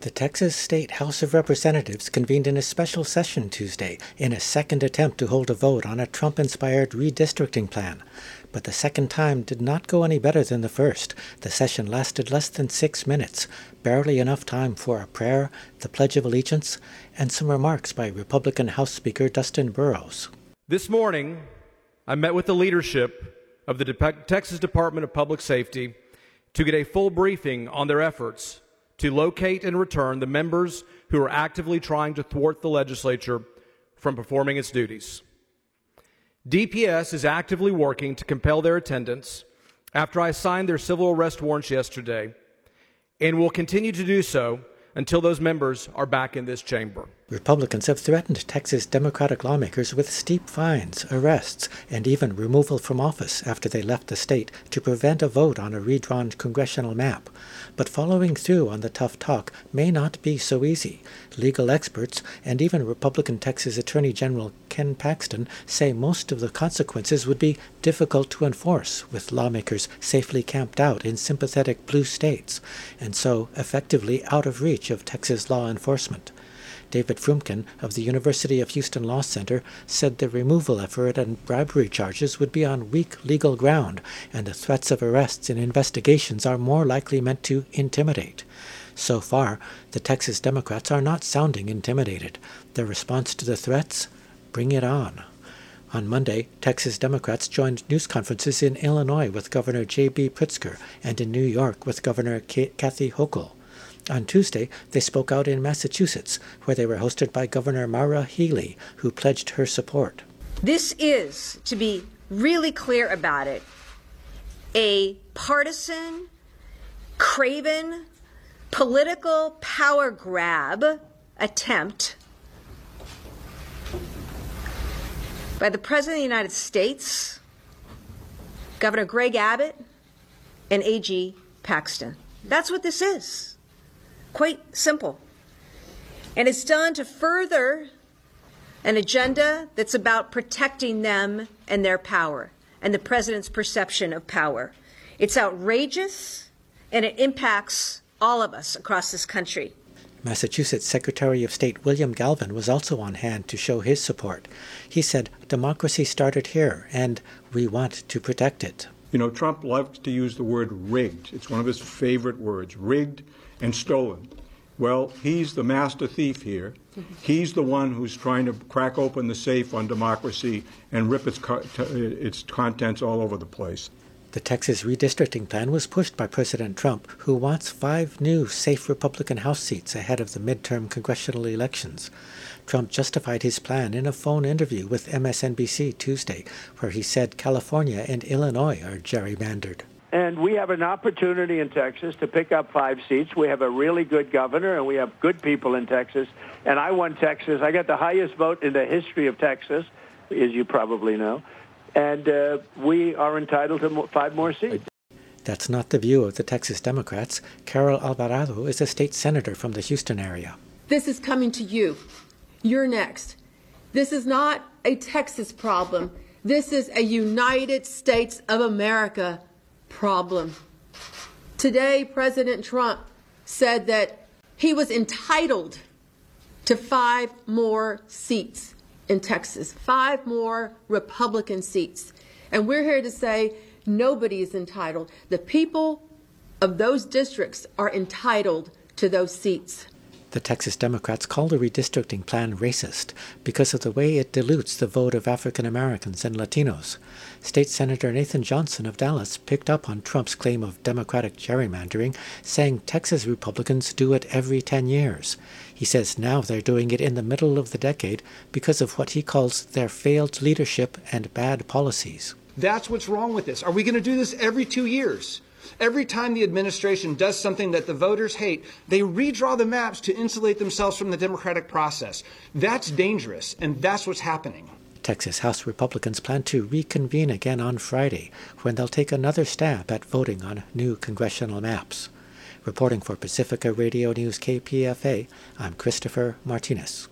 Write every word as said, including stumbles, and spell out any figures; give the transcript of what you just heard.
The Texas State House of Representatives convened in a special session Tuesday in a second attempt to hold a vote on a Trump-inspired redistricting plan. But the second time did not go any better than the first. The session lasted less than six minutes, barely enough time for a prayer, the Pledge of Allegiance, and some remarks by Republican House Speaker Dustin Burrows. This morning, I met with the leadership of the De- Texas Department of Public Safety to get a full briefing on their efforts to locate and return the members who are actively trying to thwart the legislature from performing its duties. D P S is actively working to compel their attendance after I signed their civil arrest warrants yesterday, and will continue to do so until those members are back in this chamber. Republicans have threatened Texas Democratic lawmakers with steep fines, arrests, and even removal from office after they left the state to prevent a vote on a redrawn congressional map. But following through on the tough talk may not be so easy. Legal experts and even Republican Texas Attorney General Ken Paxton say most of the consequences would be difficult to enforce, with lawmakers safely camped out in sympathetic blue states, and so effectively out of reach of Texas law enforcement. David Frumkin of the University of Houston Law Center said the removal effort and bribery charges would be on weak legal ground, and the threats of arrests and investigations are more likely meant to intimidate. So far, the Texas Democrats are not sounding intimidated. Their response to the threats? Bring it on. On Monday, Texas Democrats joined news conferences in Illinois with Governor J B Pritzker and in New York with Governor Kathy Hochul. On Tuesday, they spoke out in Massachusetts, where they were hosted by Governor Maura Healey, who pledged her support. This is, to be really clear about it, a partisan, craven, political power grab attempt by the President of the United States, Governor Greg Abbott, and A G Paxton. That's what this is. Quite simple. And it's done to further an agenda that's about protecting them and their power and the president's perception of power. It's outrageous, and it impacts all of us across this country. Massachusetts Secretary of State William Galvin was also on hand to show his support. He said, "Democracy started here, and we want to protect it." You know, Trump loves to use the word rigged. It's one of his favorite words, rigged and stolen. Well, he's the master thief here. He's the one who's trying to crack open the safe on democracy and rip its, co- its contents all over the place. The Texas redistricting plan was pushed by President Trump, who wants five new safe Republican House seats ahead of the midterm congressional elections. Trump justified his plan in a phone interview with M S N B C Tuesday, where he said California and Illinois are gerrymandered. And we have an opportunity in Texas to pick up five seats. We have a really good governor, and we have good people in Texas. And I won Texas. I got the highest vote in the history of Texas, as you probably know. And uh, we are entitled to five more seats. That's not the view of the Texas Democrats. Carol Alvarado is a state senator from the Houston area. This is coming to you. You're next. This is not a Texas problem. This is a United States of America problem. Today, President Trump said that he was entitled to five more seats in Texas, five more Republican seats. And we're here to say nobody is entitled. The people of those districts are entitled to those seats. The Texas Democrats call the redistricting plan racist because of the way it dilutes the vote of African Americans and Latinos. State Senator Nathan Johnson of Dallas picked up on Trump's claim of Democratic gerrymandering, saying Texas Republicans do it every ten years. He says now they're doing it in the middle of the decade because of what he calls their failed leadership and bad policies. That's what's wrong with this. Are we going to do this every two years? Every time the administration does something that the voters hate, they redraw the maps to insulate themselves from the democratic process. That's dangerous, and that's what's happening. Texas House Republicans plan to reconvene again on Friday, when they'll take another stab at voting on new congressional maps. Reporting for Pacifica Radio News K P F A, I'm Christopher Martinez.